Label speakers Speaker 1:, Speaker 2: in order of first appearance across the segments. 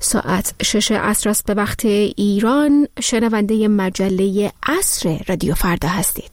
Speaker 1: ساعت 6 عصر است به وقت ایران. شنونده مجله عصر رادیو فردا هستید.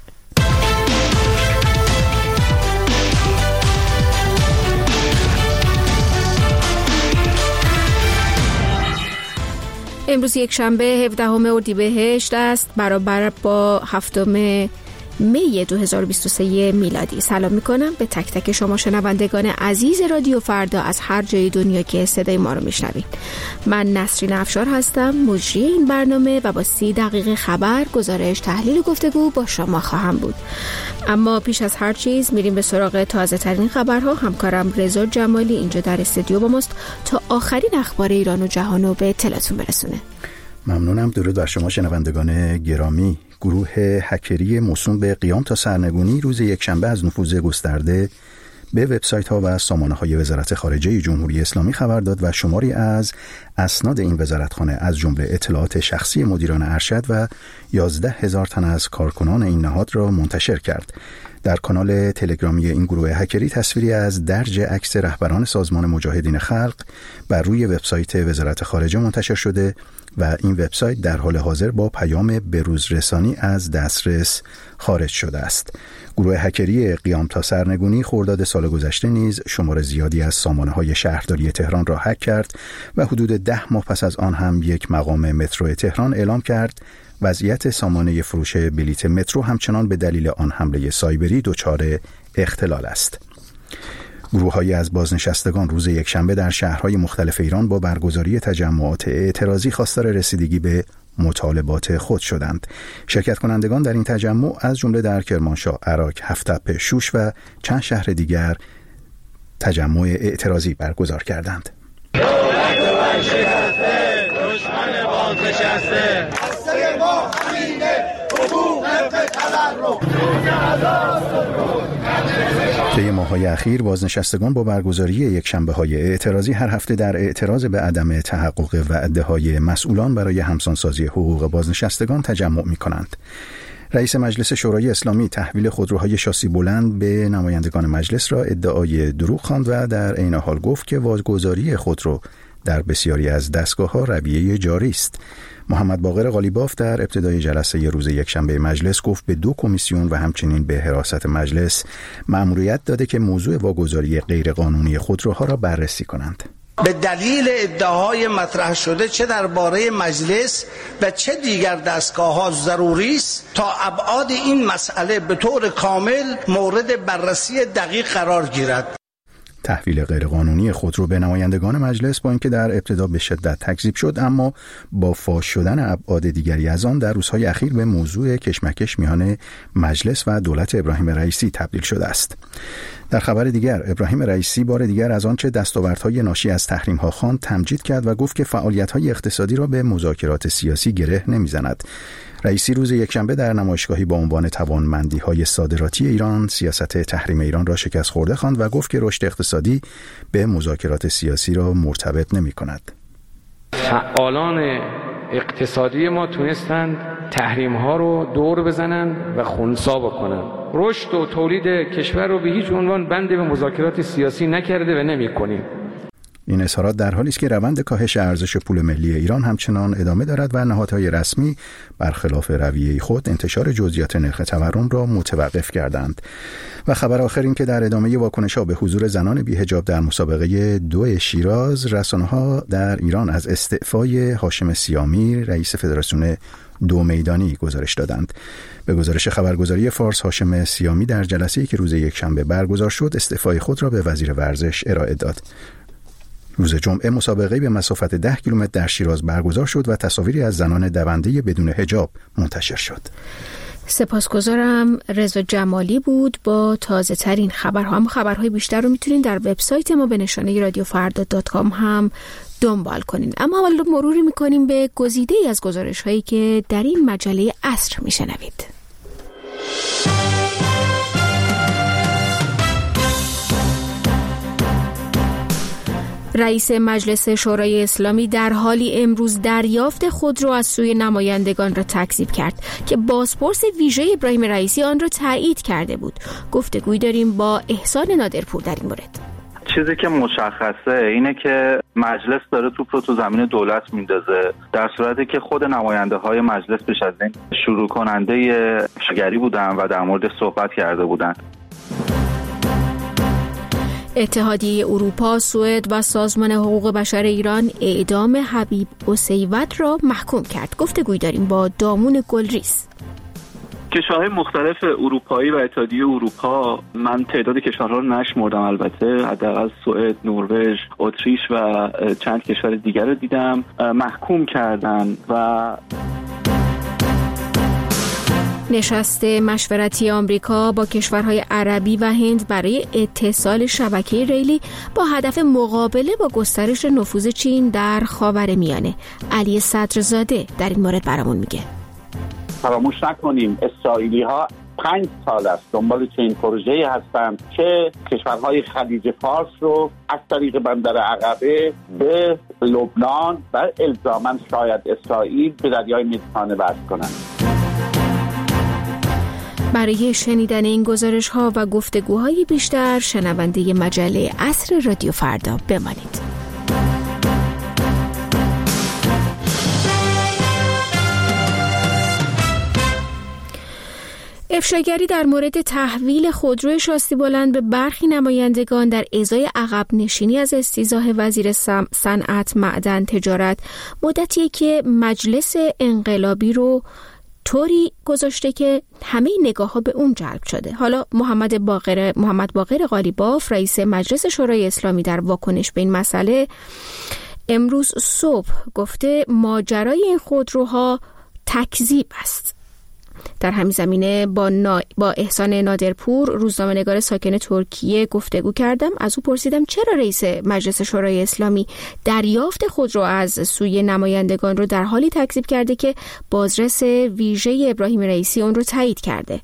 Speaker 1: امروز یک شنبه 17 اردیبهشت است، برابر با 7 می 2023 میلادی. سلام میکنم به تک تک شما شنوندگان عزیز رادیو فردا از هر جای دنیا که صدای ما رو میشنوید. من نسرین افشار هستم، مجری این برنامه و با 30 دقیقه خبر، گزارش، تحلیل و گفتگو با شما خواهم بود. اما پیش از هر چیز میریم به سراغ تازه ترین خبرها. همکارم رضا جمالی اینجا در استودیو با ماست تا آخرین اخبار ایران و جهان رو به اطلاعتون برسونه.
Speaker 2: ممنونم. درود بر شما شنوندگان گرامی. گروه هکری موسوم به قیام تا سرنگونی روز یکشنبه از نفوذ گسترده به وبسایت‌ها و سامانه‌های وزارت خارجه جمهوری اسلامی خبر داد و شماری از اسناد این وزارتخانه از جمله اطلاعات شخصی مدیران ارشد و 11,000 تن از کارکنان این نهاد را منتشر کرد. در کانال تلگرامی این گروه هکری تصویری از درج عکس رهبران سازمان مجاهدین خلق بر روی وبسایت وزارت خارجه منتشر شده و این وبسایت در حال حاضر با پیام بروزرسانی از دسترس خارج شده است. گروه هکری قیام تا سرنگونی خرداد سال گذشته نیز شمار زیادی از سامانه‌های شهرداری تهران را هک کرد و حدود 10 ماه پس از آن هم یک مقام مترو تهران اعلام کرد وضعیت سامانه فروش بلیت مترو همچنان به دلیل آن حمله سایبری دچار اختلال است. گروه‌هایی از بازنشستگان روز یکشنبه در شهرهای مختلف ایران با برگزاری تجمعات اعتراضی خواستار رسیدگی به مطالبات خود شدند. شرکت کنندگان در این تجمع از جمله در کرمانشاه، عراق، هفت‌تپه، شوش و چند شهر دیگر تجمع اعتراضی برگزار کردند. طی ماه‌های اخیر بازنشستگان با برگزاری یکشنبه‌های اعتراضی هر هفته در اعتراض به عدم تحقق وعده‌های مسئولان برای همسانسازی حقوق بازنشستگان تجمع می‌کنند. رئیس مجلس شورای اسلامی تحویل خودروهای شاسی بلند به نمایندگان مجلس را ادعای دروغ خواند و در عین حال گفت که واگذاری خودرو در بسیاری از دستگاه‌ها رویه جاری است. محمد باقر قالیباف در ابتدای جلسه روز یکشنبه مجلس گفت به 2 کمیسیون و همچنین به حراست مجلس مأموریت داده که موضوع واگذاری غیرقانونی خودروها را بررسی کنند.
Speaker 3: به دلیل ادعاهای مطرح شده چه درباره مجلس و چه دیگر دستگاه‌ها ضروری است تا ابعاد این مسئله به طور کامل مورد بررسی دقیق قرار گیرد.
Speaker 2: تحویل غیرقانونی خودرو به نمایندگان مجلس با اینکه در ابتدا به شدت تکذیب شد، اما با فاش شدن ابعاد دیگری از آن در روزهای اخیر به موضوع کشمکش میان مجلس و دولت ابراهیم رئیسی تبدیل شده است. در خبر دیگر، ابراهیم رئیسی بار دیگر از آنچه دستاوردهای ناشی از تحریم‌ها خواند تمجید کرد و گفت که فعالیت‌های اقتصادی را به مذاکرات سیاسی گره نمی‌زند. رئیسی روز یکشنبه در نمایشگاهی با عنوان توانمندی‌های صادراتی ایران سیاست تحریم ایران را شکست خورده خواند و گفت که رشد اقتصادی به مذاکرات سیاسی را مرتبط نمی‌کند.
Speaker 4: فعالان اقتصادی ما تونستند تحریم‌ها رو دور بزنن و خنثی بکنن. رشد و تولید کشور رو به هیچ عنوان بند به مذاکرات سیاسی نکرده و نمی‌کنیم.
Speaker 2: این اظهارات در حالی است که روند کاهش ارزش پول ملی ایران همچنان ادامه دارد و نهادهای رسمی برخلاف رویه خود انتشار جزئیات نرخ تورم را متوقف کردند. و خبر آخر این که در ادامه واکنش‌ها به حضور زنان بی‌حجاب در مسابقه 2 شیراز، رسانه‌ها در ایران از استعفای هاشم سیامی رئیس فدراسیون 2 میدانی گزارش دادند. به گزارش خبرگزاری فارس، هاشم سیامی در جلسه‌ای که روز یکشنبه برگزار شد استعفای خود را به وزیر ورزش ارائه داد. روز جمعه مسابقه به مسافت 10 کیلومتر در شیراز برگزار شد و تصاویری از زنان دونده بدون حجاب منتشر شد.
Speaker 1: سپاسگزارم. رضا جمالی بود با تازه ترین خبرها. خبرهای بیشتر رو میتونین در وبسایت ما به نشانه radiofarda.com هم دنبال کنین. اما حالا مروری میکنیم به گزیده‌ای از گزارش‌هایی که در این مجله عصر میشنوید. رئیس مجلس شورای اسلامی در حالی امروز دریافت خودرو از سوی نمایندگان را تکذیب کرد که بازپرس ویژه ابراهیم رئیسی آن را تایید کرده بود. گفتگویی داریم با احسان نادرپور در این مورد.
Speaker 5: چیزی که مشخصه اینه که مجلس داره توپ رو تو زمین دولت میندازه، در صورتی که خود نماینده های مجلس پیش از این شروع کننده افشاگری بودن و در مورد صحبت کرده بودن.
Speaker 1: اتحادیه اروپا، سوئد و سازمان حقوق بشر ایران اعدام حبیب اسیوط را محکوم کرد. گفتگویی داریم با دامون گلریز.
Speaker 6: کشورهای مختلف اروپایی و اتحادیه اروپا، من تعداد کشورها رو نشمردم، البته حداقل سوئد، نروژ، اتریش و چند کشور دیگر رو دیدم، محکوم کردن. و
Speaker 1: نشست مشورتی آمریکا با کشورهای عربی و هند برای اتصال شبکه ریلی با هدف مقابله با گسترش نفوذ چین در خاورمیانه. علی صدرزاده در این مورد برامون میگه.
Speaker 7: فراموش نکنیم اسرائیلی ها 5 سال است دنبال چنین پروژه‌ای هستند که کشورهای خلیج فارس رو از طریق بندر عقبه به لبنان و الزاماً شاید اسرائیل به دریای مدیترانه وصل کنند.
Speaker 1: برای شنیدن این گزارش‌ها و گفتگوهای بیشتر شنونده مجله عصر رادیو فردا بمانید. افشاگری در مورد تحویل خودروی شاسی بلند به برخی نمایندگان در ازای عقب نشینی از استیضاح وزیر صنعت، معدن، تجارت مدتیه که مجلس انقلابی رو طوری گذاشته که همه نگاه‌ها به اون جلب شده. حالا محمد باقر قالیباف، رئیس مجلس شورای اسلامی، در واکنش به این مسئله امروز صبح گفته ماجرای این خودروها تکذیب است. در همین زمینه با احسان نادرپور، روزنامه‌نگار ساکن ترکیه گفتگو کردم. از او پرسیدم چرا رئیس مجلس شورای اسلامی دریافت خودرو از سوی نمایندگان رو در حالی تکذیب کرده که بازرس ویژه ابراهیم رئیسی اون رو تایید کرده.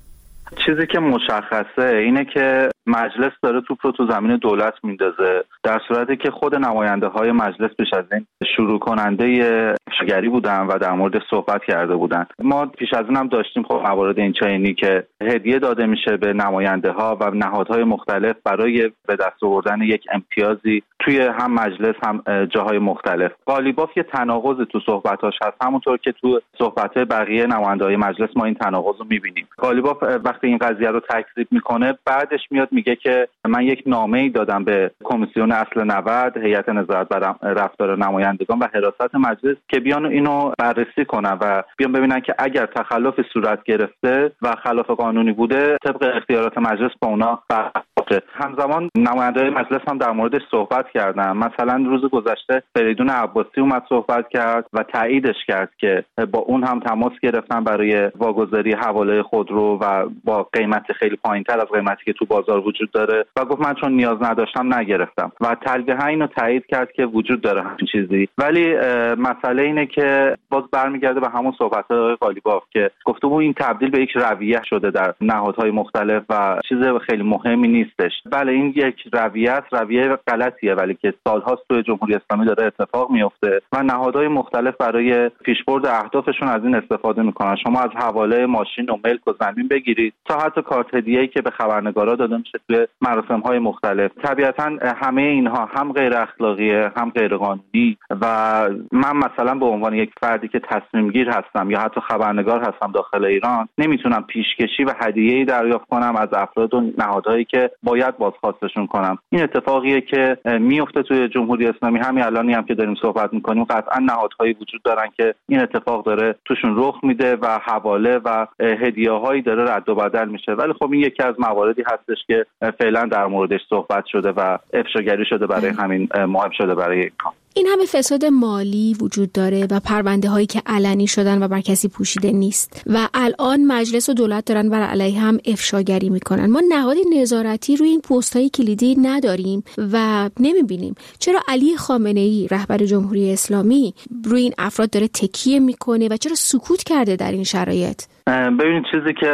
Speaker 5: چیزی که مشخصه اینه که مجلس داره توپ رو تو زمین دولت میندازه، در صورتی که خود نماینده های مجلس پیش از این شروع کننده افشاگری بودن و در مورد صحبت کرده بودن. ما پیش از این هم داشتیم خب موارد این چنینی که هدیه داده میشه به نماینده ها و نهادهای مختلف برای به دست آوردن یک امتیازی توی هم مجلس هم جاهای مختلف. قالیباف یه تناقض تو صحبتاش هست، همونطور که تو صحبت‌های بقیه نماینده‌های مجلس ما این تناقض رو می‌بینیم. قالیباف وقتی این قضیه رو تکذیب میکنه، بعدش میاد میگه که من یک نامه‌ای دادم به کمیسیون اصل 90، هیئت نظارت بر رفتار نمایندگان و حراست مجلس که بیان اینو بررسی کنن و بیان ببینن که اگر تخلفی صورت گرفته و خلاف قانونی بوده طبق اختیارات مجلس با اونا برخورد. همزمان نماینده‌های مجلس هم در موردش صحبت کردن. مثلا روز گذشته فریدون عباسی اومد صحبت کرد و تاییدش کرد که با اون هم تماس گرفتن برای واگذاری حواله خودرو و با قیمت خیلی پایین‌تر از قیمتی که تو بازار وجود داره و گفت من چون نیاز نداشتم نگرفتم و تلویحا اینو تایید کرد که وجود داره همین چیزی. ولی مسئله اینه که باز برمیگرده به همون صحبت‌های آقای قالیباف که گفته بود این تبدیل به یک رویه شده در نهادهای مختلف و چیز خیلی مهمی نیستش. بله این یک رویه غلطیه، ولی که سال‌هاست توی جمهوری اسلامی داره اتفاق میفته و نهادهای مختلف برای پیشبرد اهدافشون از این استفاده میکنن. شما از حواله ماشین و ملک و زمین بگیرید تا حتی کارت هدیه‌ای که به خبرنگارا داده میشه توی مراسم‌های مختلف. طبیعتاً همه اینها هم غیر اخلاقیه هم غیر قانونی و من مثلا به عنوان یک فردی که تصمیم گیر هستم یا حتی خبرنگار هستم داخل ایران نمیتونم پیشکشی و هدیه‌ای دریافت کنم از افراد و نهادهایی که باید بازخواستشون کنم. این اتفاقیه که میفته توی جمهوری اسلامی. همین الانی هم که داریم صحبت میکنیم قطعا نهادهایی وجود دارن که این اتفاق داره توشون رخ میده و حواله و هدیه‌هایی داره رد و بدل میشه. ولی خب این یکی از مواردی هستش که فعلا در موردش صحبت شده و افشاگری شده، برای همین مهم شده برای این کار.
Speaker 1: این همه فساد مالی وجود داره و پرونده هایی که علنی شدن و بر کسی پوشیده نیست و الان مجلس و دولت دارن بر علیه هم افشاگری میکنن. ما نهاد نظارتی روی این پست های کلیدی نداریم و نمیبینیم. چرا علی خامنه‌ای رهبر جمهوری اسلامی روی این افراد داره تکیه میکنه و چرا سکوت کرده در این شرایط؟
Speaker 5: ببینید چیزی که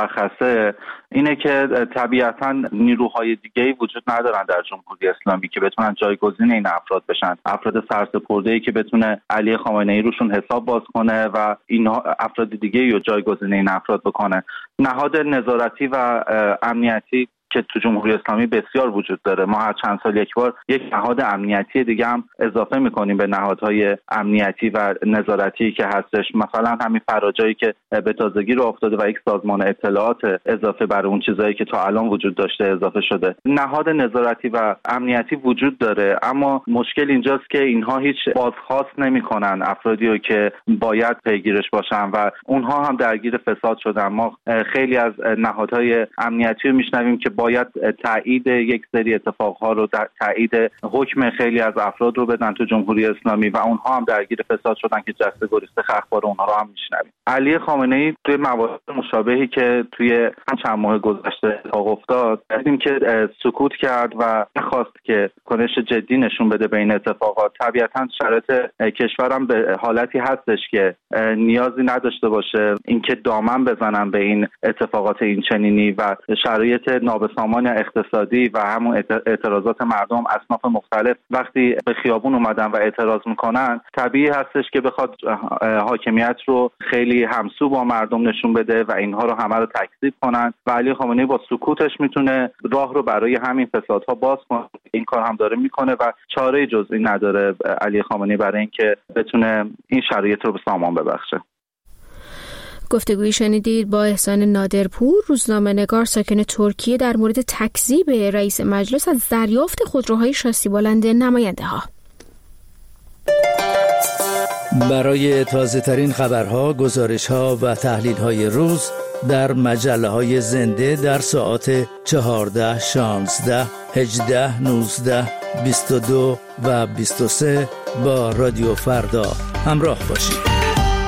Speaker 5: مشخصه اینه که طبیعتاً نیروهای دیگه‌ای وجود ندارن در جمهوری اسلامی که بتونن جایگزین این افراد بشن. افراد سرسپرده‌ای که بتونه علی خامنه‌ای روشون حساب باز کنه و این افراد دیگه‌ای رو جایگزین این افراد بکنه. نهاد نظارتی و امنیتی که تو جمهوری اسلامی بسیار وجود داره. ما هر چند سال یک بار یک نهاد امنیتی دیگه هم اضافه میکنیم به نهادهای امنیتی و نظارتی که هستش. مثلا همین فراجایی که به تازگی راه افتاده و یک سازمان اطلاعات اضافه بر اون چیزایی که تا الان وجود داشته اضافه شده. نهاد نظارتی و امنیتی وجود داره، اما مشکل اینجاست که اینها هیچ بازخواست نمیکنن افرادی رو که باید پیگیرش باشن و اونها هم درگیر فساد شدن. ما خیلی از نهادهای امنیتی رو میشنویم که باید تایید یک سری اتفاقها رو، تایید حکم خیلی از افراد رو بدن تو جمهوری اسلامی و اونها هم درگیر فساد شدن که جسته گریخته اخبار اونها رو هم میشنویم. علی خامنه‌ای توی موارد مشابهی که توی چند ماه گذشته اتفاق افتاد دیدیم که سکوت کرد و نخواست که کنش جدی نشون بده به این اتفاقات. طبیعتاً شرایط کشورم به حالتی هستش که نیازی نداشته باشه اینکه دامن بزنن به این اتفاقات این چنینی و شرایط نابسامان اقتصادی و همون اعتراضات مردم اصناف مختلف وقتی به خیابون اومدن و اعتراض میکنن طبیعی هستش که بخواد حاکمیت رو خیلی همسو با مردم نشون بده و اینها رو همه رو تکذیب کنن و علی خامنه‌ای با سکوتش میتونه راه رو برای همین فسادها باز کنه. این کار هم داره میکنه و چاره جزئی نداره علی خامنه‌ای برای اینکه بتونه این شرایط رو به سامان ببخشه.
Speaker 1: گفتگویی شنیدید با احسان نادرپور، روزنامه‌نگار ساکن ترکیه، در مورد تکذیب رئیس مجلس از دریافت خودروهای شاسی بلند نماینده‌ها.
Speaker 8: برای تازه‌ترین خبرها، گزارش‌ها و تحلیل‌های روز در مجله‌های زنده در ساعات 14, 16, 18, 19, 22 و 23 با رادیو فردا همراه باشید.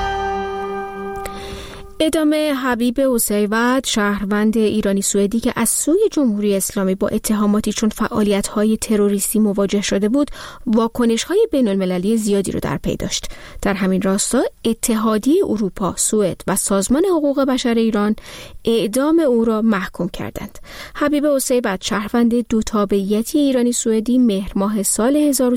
Speaker 1: ادامه حبیب اوسیوت، شهروند ایرانی سوئدی که از سوی جمهوری اسلامی با اتهاماتی چون فعالیت‌های تروریستی مواجه شده بود، واکنش‌های بین‌المللی زیادی رو در پی داشت. در همین راستا اتحادیه اروپا، سوئد و سازمان حقوق بشر ایران اعدام او را محکوم کردند. حبیب اوسیوت، شهروند دو تابعیتی ایرانی سوئدی، مهر ماه سال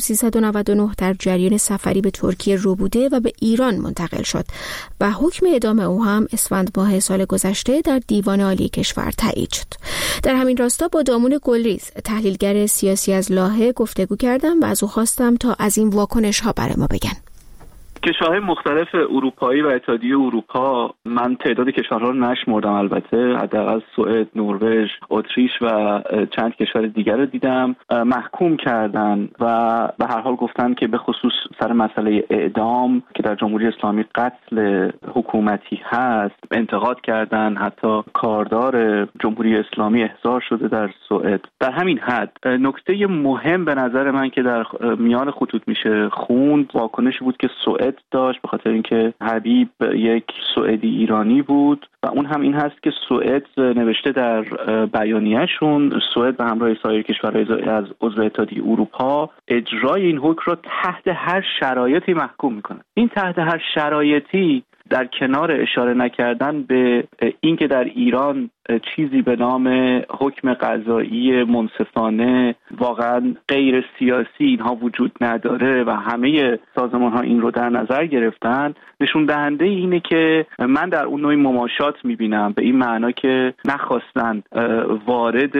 Speaker 1: 1399 در جریان سفری به ترکیه رو بوده و به ایران منتقل شد و حکم اعدام او هم اسفند ماه سال گذشته در دیوان عالی کشور تایید شد. در همین راستا با دامون گلریز، تحلیلگر سیاسی از لاهه، گفتگو کردم و از او خواستم تا از این واکنش‌ها برای ما بگن.
Speaker 6: کشورهای مختلف اروپایی و اتحادیه اروپا، من تعداد کشورها رو نشمردم، البته حداقل سوئد، نروژ، اتریش و چند کشور دیگر رو دیدم، محکوم کردن و به هر حال گفتن که به خصوص سر مسئله اعدام که در جمهوری اسلامی قتل حکومتی هست انتقاد کردن. حتی کاردار جمهوری اسلامی احضار شده در سوئد. در همین حد نکته مهم به نظر من که در میان خطوط میشه خوند واکنشی بود که سوئد داشت، به خاطر اینکه حبیب یک سوئدی ایرانی بود و اون هم این هست که سوئد نوشته در بیانیه‌شون، سوئد به همراه سایر کشورهای از عضو اتحادیه اروپا اجرای این حکم را تحت هر شرایطی محکوم میکنه. این تحت هر شرایطی در کنار اشاره نکردن به اینکه در ایران چیزی به نام حکم قضایی منصفانه واقعا غیر سیاسی اینها وجود نداره و همه سازمان ها این رو در نظر گرفتن، نشون دهنده اینه که من در اون نوع مماشات میبینم، به این معنا که نخواستن وارد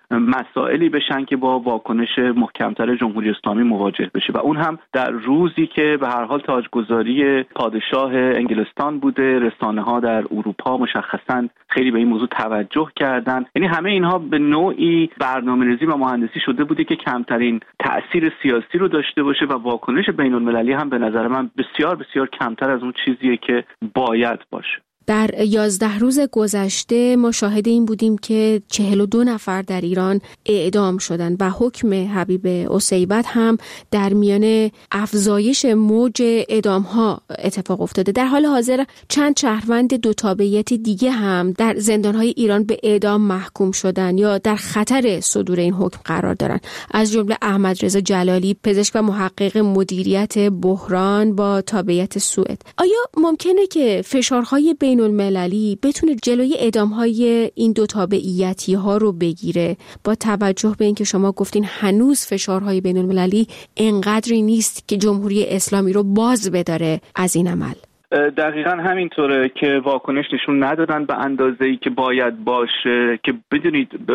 Speaker 6: مسائلی بشن که با واکنش محکمتر جمهوری اسلامی مواجه بشه و اون هم در روزی که به هر حال تاجگذاری پادشاه انگلستان بوده. رسانه ها در اروپا مشخصا خیلی به این موضوع توجه کردن. یعنی همه اینها به نوعی برنامه‌ریزی و مهندسی شده بوده که کمترین تأثیر سیاسی رو داشته باشه و واکنش بین‌المللی هم به نظر من بسیار بسیار کمتر از اون چیزیه که باید باشه.
Speaker 1: در 11 روز گذشته ما شاهد این بودیم که 42 نفر در ایران اعدام شدند و حکم حبیب اوسیوت هم در میان افزایش موج اعدام‌ها اتفاق افتاده. در حال حاضر چند شهروند دو تابعیت دیگه هم در زندان‌های ایران به اعدام محکوم شدن یا در خطر صدور این حکم قرار دارن، از جمله احمد رضا جلالی، پزشک و محقق مدیریت بحران با تابعیت سوئد. آیا ممکنه که فشارهای بین المللی بتونه جلوی اعدام‌های این دو تابعیتی ها رو بگیره، با توجه به اینکه شما گفتین هنوز فشارهای بین المللی انقدری نیست که جمهوری اسلامی رو باز بداره از این عمل؟
Speaker 6: دقیقاً همینطوره که واکنش نشون ندادن به اندازه‌ای که باید باشه. که بدونید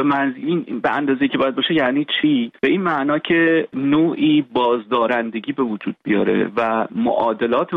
Speaker 6: به اندازه‌ای که باید باشه یعنی چی؟ به این معنا که نوعی بازدارندگی به وجود بیاره و معادلات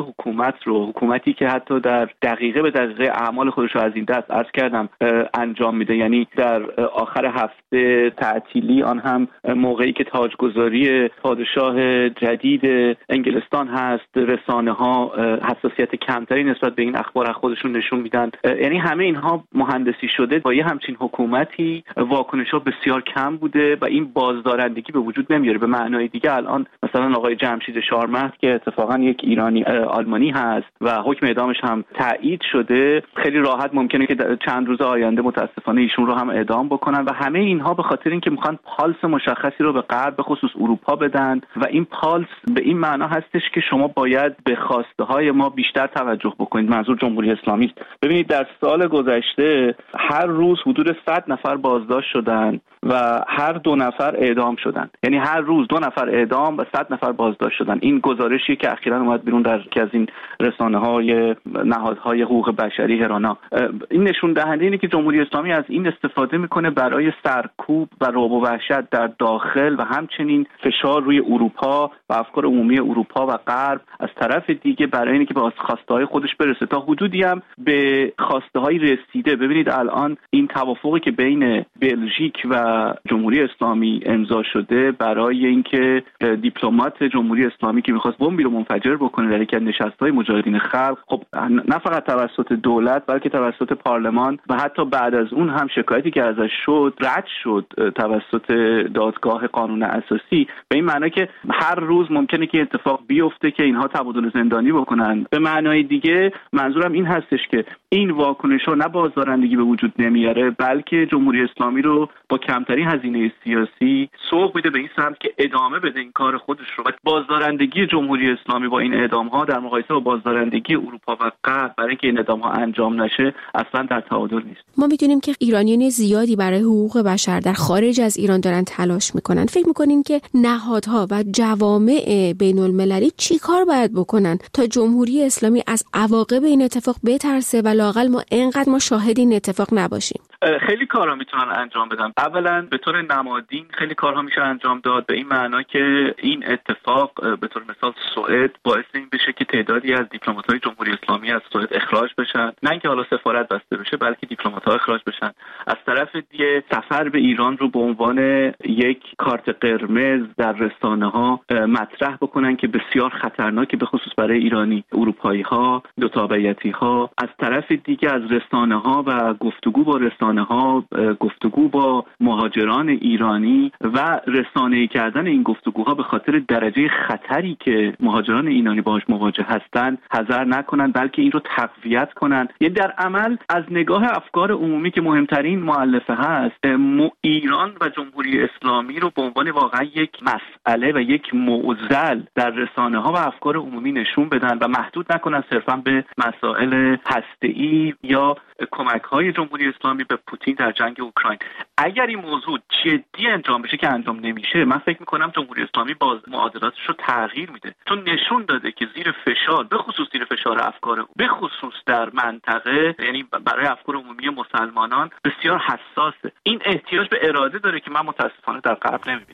Speaker 6: حکومتی که حتی در دقیقه به دقیقه اعمال خودش رو از این دست عرض کردم انجام میده، یعنی در آخر هفته تعطیلی، آن هم موقعی که تاجگذاری پادشاه جدید انگلستان هست، رسانه‌ها حساسیت کمتری نسبت به این اخبار از خودشون نشون میدن. یعنی همه اینها مهندسی شده با یه همچین حکومتی واکنش‌ها بسیار کم بوده و این بازدارندگی به وجود نمیاره. به معنای دیگه الان مثلا آقای جمشید شارمهد که اتفاقا یک ایرانی آلمانی هست و حکم اعدامش هم تایید شده، خیلی راحت ممکنه که چند روز آینده متاسفانه ایشون رو هم اعدام بکنن و همه اینها به خاطر اینکه میخوان پالس مشخصی رو به غرب به خصوص اروپا بدن و این پالس به این معنا هستش که شما باید به خواسته های ما بیشتر توجه بکنید. منظور جمهوری اسلامی است. ببینید در سال گذشته هر روز حدود 100 نفر بازداشت شدن و هر 2 نفر اعدام شدن. یعنی هر روز 2 نفر اعدام و 100 نفر بازداشت شدن. این گزارشی که اخیراً اومد بیرون در یکی از این رسانه‌های نهادهای حقوق بشری هرانا، این نشون دهنده اینه که جمهوری اسلامی از این استفاده میکنه برای سرکوب و رعب و وحشت در داخل و همچنین فشار روی اروپا و افکار عمومی اروپا و غرب از طرف دیگه برای اینکه به خواسته‌های خودش برسه. تا حدودی هم به خواسته‌های رسیده. ببینید الان این توافقی که بین بلژیک و جمهوری اسلامی امضا شده برای اینکه دیپلمات جمهوری اسلامی که می‌خواست بمبی رو منفجر بکنه در یکی از نشست‌های مجاهدین خلق، خب نه فقط توسط دولت بلکه توسط پارلمان و حتی بعد از اون هم شکایتی که ازش شد رد شد توسط دادگاه قانون اساسی. به این معنی که هر روز ممکنه که اتفاق بیفته که اینها تبادل زندانی بکنن. به معنای دیگه منظورم این هستش که این واکنش‌ها نه بازدارندگی به وجود نمیاره بلکه جمهوری اسلامی رو با کمترین هزینه سیاسی سوق میده به این سمت که ادامه بده این کار خودش رو. و بازدارندگی جمهوری اسلامی با این اعدام‌ها در مقایسه با بازدارندگی اروپا و غرب برای اینکه این اعدام‌ها انجام نشه اصلا در تعادل نیست.
Speaker 1: ما می‌دونیم که ایرانیان زیادی برای حقوق بشر در خارج از ایران دارن تلاش میکنن. فکر میکنین که نهادها و جوامع بین‌المللی چی کار باید بکنن تا جمهوری اسلامی از عواقب این اتفاق بترسه و لااقل ما شاهد این اتفاق نباشیم؟
Speaker 6: خیلی کارها میتونن انجام بدن. اولا به طور نمادین خیلی کارها میشه انجام داد به این معنا که این اتفاق به طور مثال سوئد باعث این بشه که تعدادی از دیپلمات‌های جمهوری اسلامی از سوئد اخراج بشن، نه اینکه حالا سفارت بسته بشه بلکه دیپلمات‌ها اخراج بشن. از طرف دیگه سفر به ایران رو به عنوان یک کارت قرمز در رسانه‌ها مطرح بکنن که بسیار خطرناکه به خصوص برای ایرانی اروپایی‌ها، دو تابعیتی‌ها. از طرف دیگه از رسانه‌ها و گفتگو با رسانه‌ها، گفتگو با مهاجران ایرانی و رسانه‌ای کردن این گفتگوها به خاطر درجه خطری که مهاجران ایرانی باهاش مواجه هستند حذر نکنن بلکه این رو تقویت کنن. یعنی در عمل از نگاه افکار عمومی که مهمترین مؤلفه هست، ایران و جمهوری اسلامی رو به عنوان واقعا یک مسئله و یک معضل در رسانه‌ها و افکار عمومی نشون بدن و محدود نکنن صرفا به مسائل هسته‌ای یا کمک‌های جمهوری اسلامی به پوتین در جنگ اوکراین. اگر این موضوع جدی انجام بشه که انجام نمیشه، من فکر می‌کنم جمهوری اسلامی باز معادلاتش رو تغییر میده، چون نشون داده که زیر فشار، به خصوص زیر فشار افکار، به خصوص در منطقه، یعنی برای افکار عمومی مسلمانان بسیار حساسه. این احتیاج به اراده داره که من متاسفانه در غرب نمیبینم.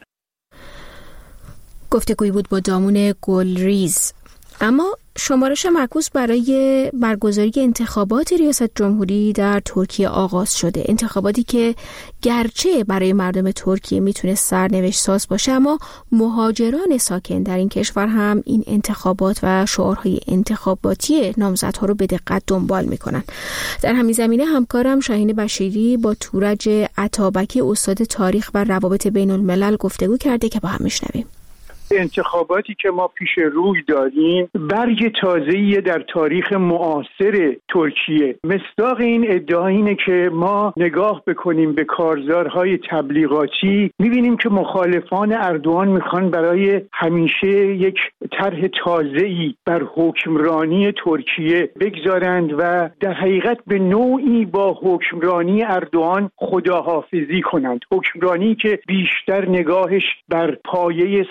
Speaker 1: گفتگویی بود با دامون گلریز. اما شمارش معکوس برای برگزاری انتخابات ریاست جمهوری در ترکیه آغاز شده. انتخاباتی که گرچه برای مردم ترکیه میتونه سرنوشت ساز باشه، اما مهاجران ساکن در این کشور هم این انتخابات و شعارهای انتخاباتی نامزدها رو به دقت دنبال میکنن. در همین زمینه همکارم شاهین بشیری با تورج عطابکی استاد تاریخ و روابط بین الملل گفتگو کرده که با هم میشنویم.
Speaker 9: انتخاباتی که ما پیش روی داریم برگ تازه‌ای در تاریخ معاصر ترکیه. مصداق این ادعا اینه که ما نگاه بکنیم به کارزارهای تبلیغاتی، می‌بینیم که مخالفان اردوغان میخوان برای همیشه یک طرح تازه‌ای بر حکمرانی ترکیه بگذارند و در حقیقت به نوعی با حکمرانی اردوغان خداحافظی کنند. حکمرانی که بیشتر نگاهش بر پایه ساخت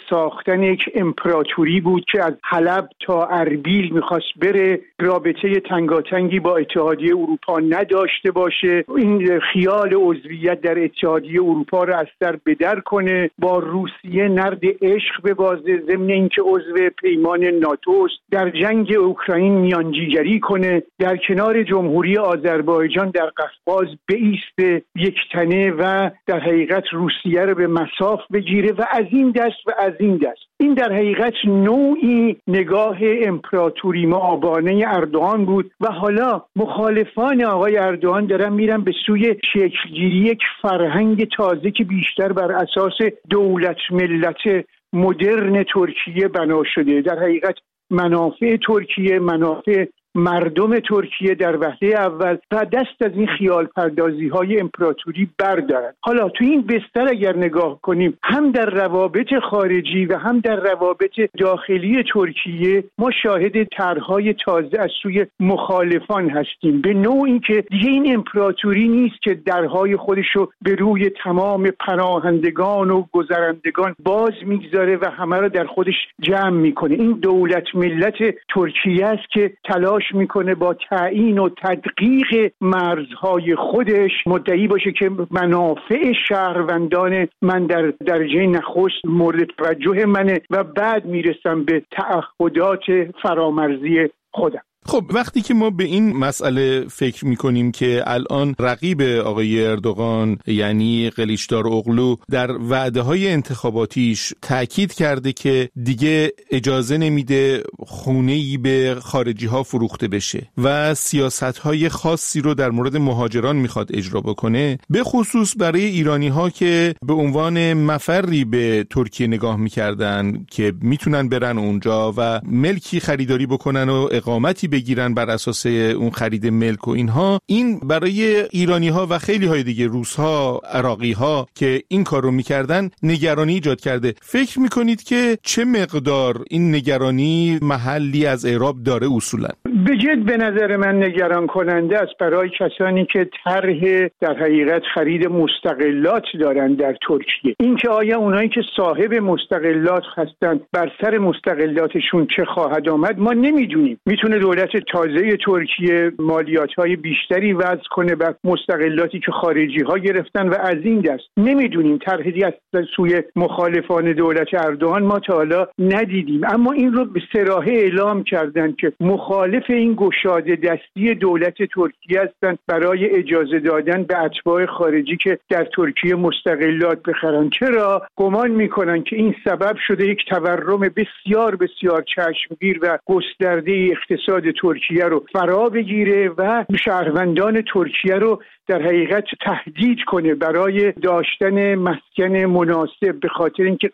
Speaker 9: ساختن یک امپراتوری بود که از حلب تا اربیل میخواست بره، رابطه تنگاتنگی با اتحادیه اروپا نداشته باشه، این خیال عضویت در اتحادیه اروپا رو از سر بدر کنه، با روسیه نرد عشق ببازه ضمن اینکه عضو پیمان ناتو است، در جنگ اوکراین میانجیگری کنه، در کنار جمهوری آذربایجان در قفقاز بایسته یک تنه و در حقیقت روسیه رو به مصاف بگیره و از این دست و از این دست. این در حقیقت نوعی نگاه امپراتوری مآبانه اردوغان بود و حالا مخالفان آقای اردوغان دارن میرن به سوی شکلگیری یک فرهنگ تازه که بیشتر بر اساس دولت ملت مدرن ترکیه بنا شده. در حقیقت منافع ترکیه، منافع مردم ترکیه در وهله اول و دست از این خیال پردازی های امپراتوری بردارن. حالا تو این بستر اگر نگاه کنیم، هم در روابط خارجی و هم در روابط داخلی ترکیه ما شاهد طرح‌های تازه از سوی مخالفان هستیم، به نوعی که دیگه این امپراتوری نیست که درهای خودش رو به روی تمام پناهندگان و گذرندگان باز میگذاره و همه رو در خودش جمع میکنه. این دولت ملت ترکیه است که تلاش میکنه با تعیین و تدقیق مرزهای خودش مدعی باشه که منافع شهروندان من در درجه نخست مورد توجه منه و بعد میرسم به تعهدات فرامرزی خودم.
Speaker 10: خب وقتی که ما به این مسئله فکر میکنیم که الان رقیب آقای اردوغان یعنی قلیچداروغلو در وعده‌های انتخاباتیش تأکید کرده که دیگه اجازه نمیده خونه‌ای به خارجی‌ها فروخته بشه و سیاست‌های خاصی رو در مورد مهاجران میخواد اجرا بکنه، به خصوص برای ایرانی‌ها که به عنوان مفری به ترکیه نگاه میکردن که میتونن برن اونجا و ملکی خریداری بکنن و اقامتی بگیرن بر اساس اون خرید ملک و اینها، این برای ایرانی ها و خیلی های دیگه، روس ها، عراقی ها که این کار رو میکردن نگرانی ایجاد کرده. فکر میکنید که چه مقدار این نگرانی محلی از اعراب داره اصولا؟
Speaker 9: بجد به نظر من نگران کننده است برای کسانی که طرح در حقیقت خرید مستقلات دارن در ترکیه. اینکه آیا اونایی که صاحب مستقلات هستن بر سر مستقلاتشون چه خواهد آمد ما نمیدونیم. میتونه دولت تازه ترکیه مالیات‌های بیشتری وضع کنه بر مستقلاتی که خارجی‌ها گرفتن و از این دست نمیدونیم. طرحی از سوی مخالفان دولت اردوغان ما تا حالا ندیدیم، اما این رو به صراحت اعلام کردن که مخالف این گشاده دستی دولت ترکیه هستند برای اجازه دادن به اتباع خارجی که در ترکیه مستقلات بخرن. چرا؟ گمان میکنن که این سبب شده یک تورم بسیار بسیار چشمگیر و گسترده اقتصاد ترکیه رو فرا بگیره و شهروندان ترکیه رو در حقیقت تهدید کنه برای داشتن مسکن مناسب، به خاطر اینکه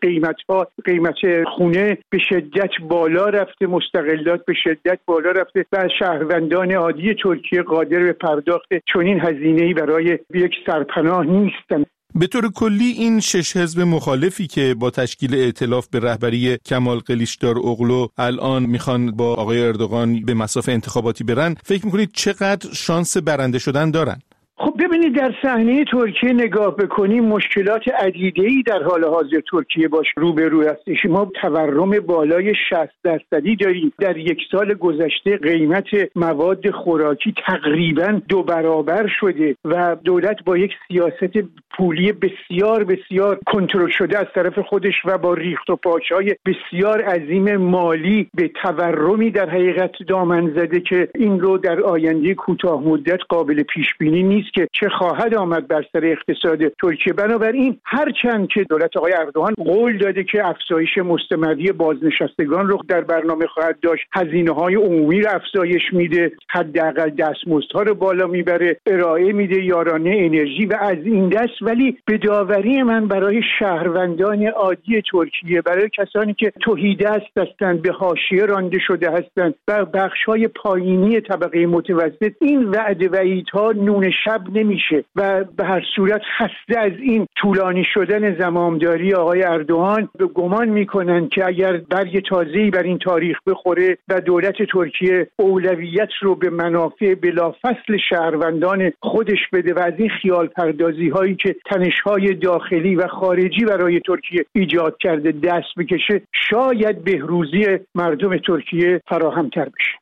Speaker 9: قیمت خونه به شدت بالا رفته، مستقلات به شدت بالا رفته و شهروندان عادی ترکیه قادر به پرداخت چنین هزینه‌ای برای یک سرپناه نیستن.
Speaker 10: به طور کلی این 6 حزب مخالفی که با تشکیل ائتلاف به رهبری کمال قلیچداروغلو الان میخوان با آقای اردوغان به مصاف انتخاباتی برن، فکر میکنید چقدر شانس برنده شدن دارن؟
Speaker 9: خب ببینید در صحنه ترکیه نگاه بکنیم موشکلات عدیده‌ای در حال حاضر ترکیه باش روبرو هستش. ما تورم بالای 60% داریم. در یک سال گذشته قیمت مواد خوراکی تقریباً 2 برابر شده و دولت با یک سیاست پولی بسیار بسیار کنترل شده از طرف خودش و با ریخت و پاش‌های بسیار عظیم مالی به تورمی در حقیقت دامن زده که این رو در آینده کوتاه مدت قابل پیش بینی نیست که چه خواهد آمد بر سر اقتصاد ترکیه. بنابراین هرچند که دولت آقای اردوغان قول داده که افزایش مستمری بازنشستگان رو در برنامه خواهد داشت، هزینه‌های عمومی رو افزایش میده، حداقل دستمزدها رو بالا میبره، ارائه میده یارانه انرژی و از این دست، ولی به داوری من برای شهروندان عادی ترکیه، برای کسانی که تهیدست هستند، به حاشیه رانده شده هستند و بخش‌های پایینی طبقه متوسط، این وعده وعیدها نون مرتب نمیشه و به هر صورت خسته از این طولانی شدن زمامداری آقای اردوغان به گمان میکنن که اگر برگ تازه‌ای بر این تاریخ بخوره و دولت ترکیه اولویت رو به منافع بلافصل شهروندان خودش بده و از این خیال پردازی هایی که تنش‌های داخلی و خارجی برای ترکیه ایجاد کرده دست بکشه، شاید بهروزی مردم ترکیه فراهم‌تر بشه.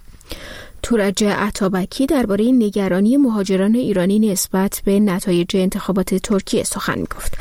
Speaker 1: تورج عطابکی درباره نگرانی مهاجران ایرانی نسبت به نتایج انتخابات ترکیه سخن می‌گفت.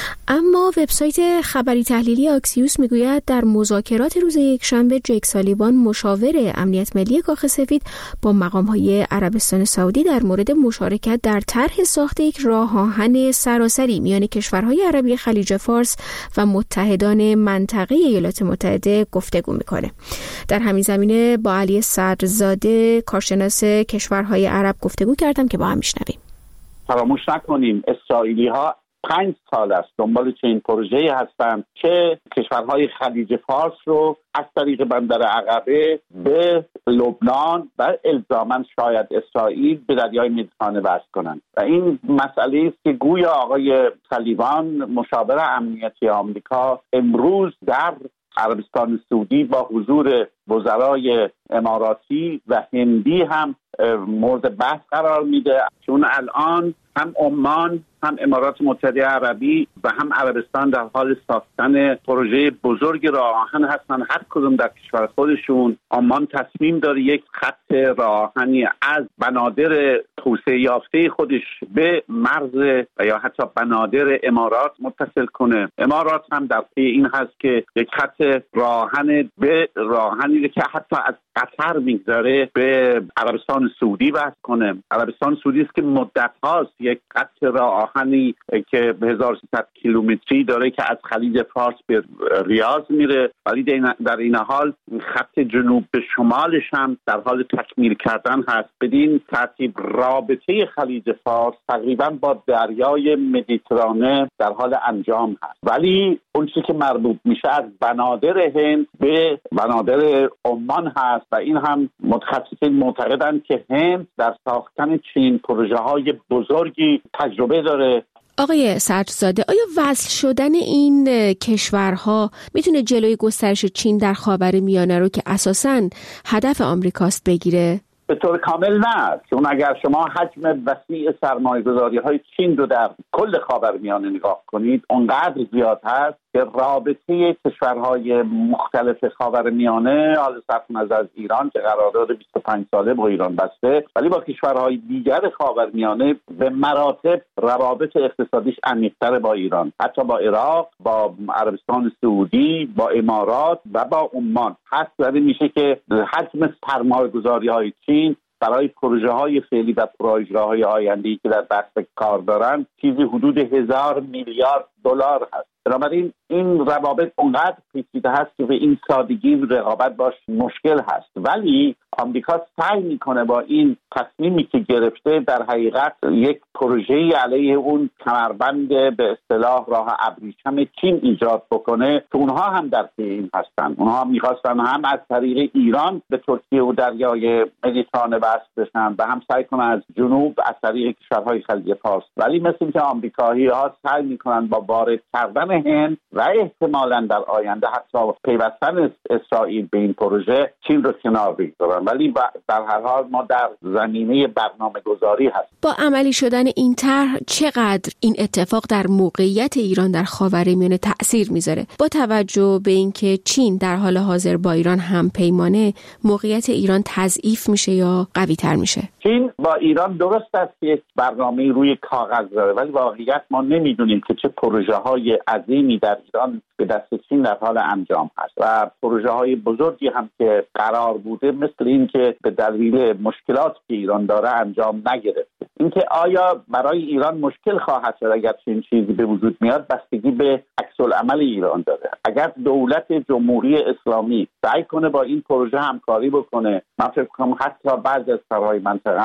Speaker 1: اما وبسایت خبری تحلیلی آکسیوس میگوید در مذاکرات روز یکشنبه جیک سالیوان مشاور امنیت ملی کاخ سفید با مقام‌های عربستان سعودی در مورد مشارکت در طرح ساخت یک راه آهن سراسری میان کشورهای عربی خلیج فارس و متحدان منطقه ایالات متحده گفتگو می‌کنه. در همین زمینه با علی صدرزاده کارشناس کشورهای عرب گفتگو کردم که با هم میشنویم.
Speaker 7: فراموش نکنیم اسرائیلی‌ها 5 سال است دنبال چنین پروژه‌ای هستند که کشورهای خلیج فارس رو از طریق بندر عقبه به لبنان و الزاماً شاید اسرائیل به دریای مدیترانه وصل کنند و این مسئله است که گویا آقای سالیوان مشاور امنیتی آمریکا امروز در عربستان سعودی با حضور وزرای اماراتی و هندی هم مورد بحث قرار میده، چون الان هم عمان هم امارات متحده عربی و هم عربستان در حال ساختن پروژه بزرگ راه آهن هستن، هر کدوم در کشور خودشون. عمان تصمیم داره یک خط راه آهنی از بنادر توسعه یافته خودش به مرز و یا حتی بنادر امارات متصل کنه. امارات هم در پی این هست که یک خط راه آهن به راه آهنی که حتی از قطر میگذاره به عربستان سعودی وصل کنه. عربستان سعودی است که مدت هاست یک خط راه آهنی که به 1300 کیلومتری داره که از خلیج فارس به ریاض میره، ولی در این حال خط جنوب به شمالش هم در حال تکمیل کردن هست. بدین ترتیب رابطه خلیج فارس تقریبا با دریای مدیترانه در حال انجام هست، ولی اون چیزی که مربوط میشه از بنادر هند به بنادر عمان هست و این هم متخصصین معتقدند که هند در ساختن چنین پروژه های بزرگی تجربه داره.
Speaker 1: آقای صدرزاده، آیا وصل شدن این کشورها میتونه جلوی گسترش چین در خاورمیانه رو که اساساً هدف آمریکاست بگیره؟
Speaker 7: به طور کامل نه، چون اگر شما حجم وسیع سرمایه‌گذاری‌های چین رو در کل خاورمیانه نگاه کنید اونقدر زیاد هست که رابطه کشورهای مختلف خاورمیانه، حالا صرف نظر از ایران که قرارداد 25 ساله با ایران بسته، ولی با کشورهای دیگر خاورمیانه به مراتب روابط اقتصادیش عمیق‌تر با ایران، حتی با عراق، با عربستان سعودی، با امارات و با عمان هست. زده میشه که حجم سرمایه‌گذاری‌های چین برای پروژه های فعلی و پروژه‌های آینده‌ای که در دست کار دارن چیزی حدود 1000 میلیارد دلار هست. بنابراین این روابط اونقدر پیچیده هست که به این سادگی رقابت باش مشکل هست، ولی آمریکا سعی میکنه با این تصمیمی که گرفته در حقیقت یک پروژه‌ای علیه اون کمربند به اصطلاح راه ابریشم چین ایجاد بکنه که اونها هم در پی این هستن. اونها میخواستن هم از طریق ایران به ترکیه و دریای مدیترانه وصل بشن و هم سعی کنن از جنوب از طریق کشورهای خلیج فارس، ولی مثل اینکه آمریکایی‌ها سعی میکنن با وارد کردن هند و احتمالاً در آینده حتی پیوستن اسرائیل به این پروژه چین رو کنار بگذارن، ولی در هر حال ما در زمینه برنامه‌گذاری هست.
Speaker 1: با عملی شدن این طرح چقدر این اتفاق در موقعیت ایران در خاورمیانه تأثیر میذاره؟ با توجه به اینکه چین در حال حاضر با ایران هم پیمانه، موقعیت ایران تضعیف میشه یا قوی تر میشه؟
Speaker 7: چین با ایران درست است که برنامه روی کاغذ داره، ولی واقعیت ما نمیدونیم که چه پروژه‌های عظیمی در ایران به دست چین در حال انجام هست و پروژه‌های بزرگی هم که قرار بوده مثل این که به دلیل مشکلات که ایران داره انجام نگرفته. اینکه آیا برای ایران مشکل خواهد شد اگر چنین چیزی به وجود میاد بستگی به عکس‌العمل ایران داره. اگر دولت جمهوری اسلامی سعی کنه با این پروژه همکاری بکنه، من فکر کنم حتی بعضی از سرهای منطقه هم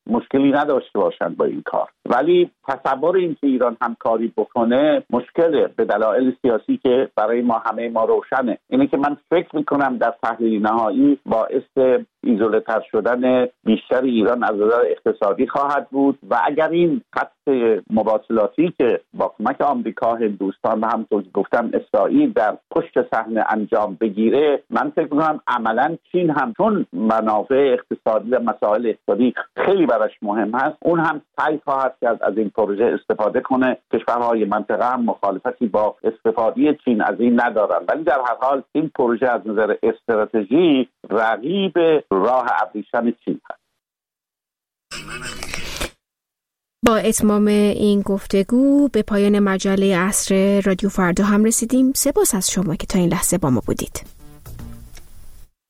Speaker 7: مشکلی نداشته باشند با این کار. ولی تصور این که ایران همکاری بکنه مشکله، به دلایل سیاسی که برای ما همه ما روشنه. اینه که من فکر میکنم در تحلیل نهایی باعث ایزوله تر شدن بیشتر ایران از نظر اقتصادی خواهد بود و اگر این خط مواصلاتی که با کمک آمریکا، هندوستان و همونطور که گفتم اسرائیل در پشت صحنه انجام بگیره، من فکر میکنم عملا چین هم چون منافع اقتصادی و مسائل اقتصادی خیلی براش مهم هست، اون هم سعی خواهد کرد از این پروژه استفاده کنه. کشورهای منطقه هم مخالفتی با استفاده چین از این ندارن، ولی در هر حال این پروژه از نظر استراتژی رقیب راه ابریشم چین هست.
Speaker 1: با اتمام این گفتگو به پایان مجله عصر رادیو فردا هم رسیدیم. سپاس از شما که تا این لحظه با ما بودید.